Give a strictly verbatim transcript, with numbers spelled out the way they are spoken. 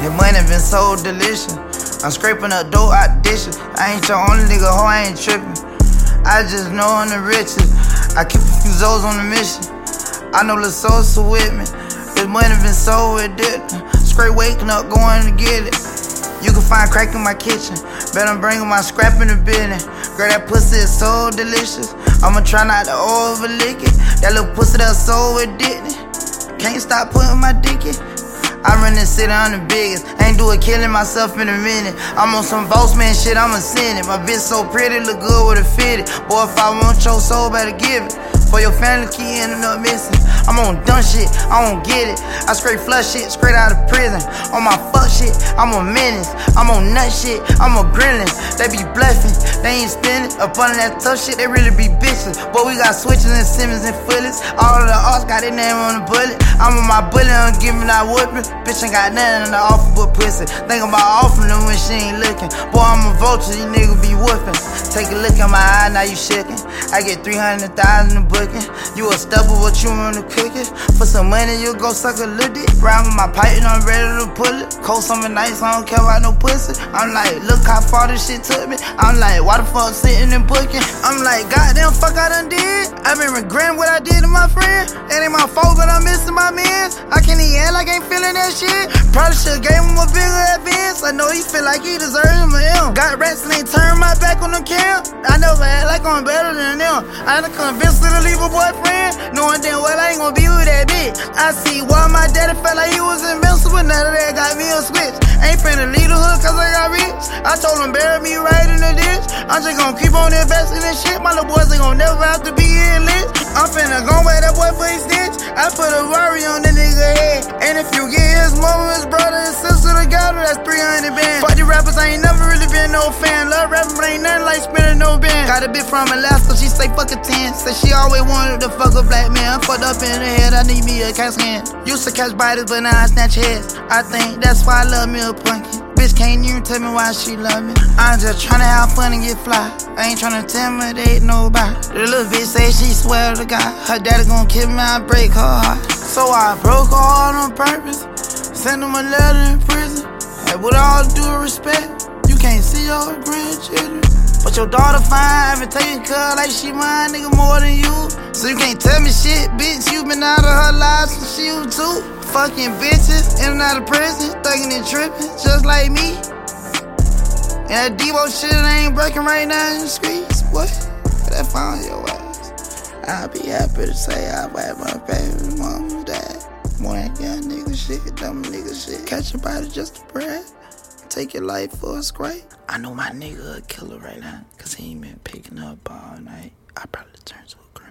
Your money been so delicious. I'm scraping up dope out dishes. I ain't your only nigga, ho, I ain't tripping. I just know I'm the richest. I keep a few Zoes on the mission. I know the source with me. This money been so addicted. Straight waking up, going to get it. You can find crack in my kitchen. Bet I'm bringing my scrap in the business. Girl, that pussy is so delicious. I'ma try not to overlick it. That little pussy that's so addicted. Can't stop putting my dick in. I run this city, I'm the biggest. Ain't do it killing myself in a minute. I'm on some boss man shit, I'ma send it. My bitch so pretty, look good with a fitted. Boy, if I want your soul, better give it. For your family, key ending up missing. I'm on dumb shit, I don't get it. I straight flush shit, straight out of prison. On my fuck shit, I'm a menace. I'm on nut shit, I'm a gremlin. They be bluffing, they ain't spinning. Up under that tough shit, they really be bitches. But we got switches and Simmons and Fullets. All of the arts got their name on the bullet. I'm on my bullet, I'm giving that whooping. Bitch ain't got nothing in the offer but pussy. Think about offering them when she ain't looking. Boy, I'm a vulture, you niggas be whooping. Take a look in my eye, now you shaking. I get three hundred thousand a booking. You a stubber, what you wanna cook it? For some money, you go suck a little dick. Round with my pipe and I'm ready to pull it. Cold summer nights, I don't care about no pussy. I'm like, look how far this shit took me. I'm like, why the fuck sitting and booking? I'm like, goddamn fuck I done did. I been regretting what I did to my friend. It ain't my fault, but I'm missing my mans. I can't even act like I ain't feeling that shit. Probably should've gave him a bigger advance. I know he feel like he deserves him an M. Got rats and ain't turned my back on the camp. I never act like I'm better than them. I done convinced her to leave a boyfriend, knowing damn well I ain't gonna be with that bitch. I see why my daddy felt like he was invincible. None of that got me a switch. Ain't finna leave the hood cause I got rich. I told him bury me right in the ditch. I'm just gonna keep on investing in shit. My little boys ain't gonna never have to be in lit. I'm finna go where that boy for his snitch. I put a worry on the nigga head. And if you get his mama, his brother, and sister together, that's three hundred bands. Fuck the rappers, I ain't never really been no fan. Love rapping, but ain't nothing like spinning no band. Got a bitch from Alaska, she say fuck a ten. Say she always wanted to fuck a black man. I'm fucked up in the head, I need me a cat scan. Used to catch biters, but now I snatch heads. I think that's why I love me a punkin'. Bitch can't even tell me why she love me. I'm just tryna have fun and get fly. I ain't tryna intimidate nobody. The little bitch say she swear to God her daddy gon' kill me, I break her heart. So I broke her heart on purpose. Send him a letter in prison. Hey, with all due respect, you can't see your grandchildren. But your daughter fine, been taking care like she mine, nigga, more than you. So you can't tell me shit, bitch, you been out of her life since she was two. Fucking bitches, in and out of prison, thuggin' and trippin', just like me. And that Devo shit ain't breaking right now in the streets, boy. That found your ass. I'll be happy to say I had my baby mama died. More that young nigga shit, dumb nigga shit. Catch a body just to brag. Take your life for a scrape. I know my nigga a killer right now, cause he ain't been picking up all night. I probably turn to a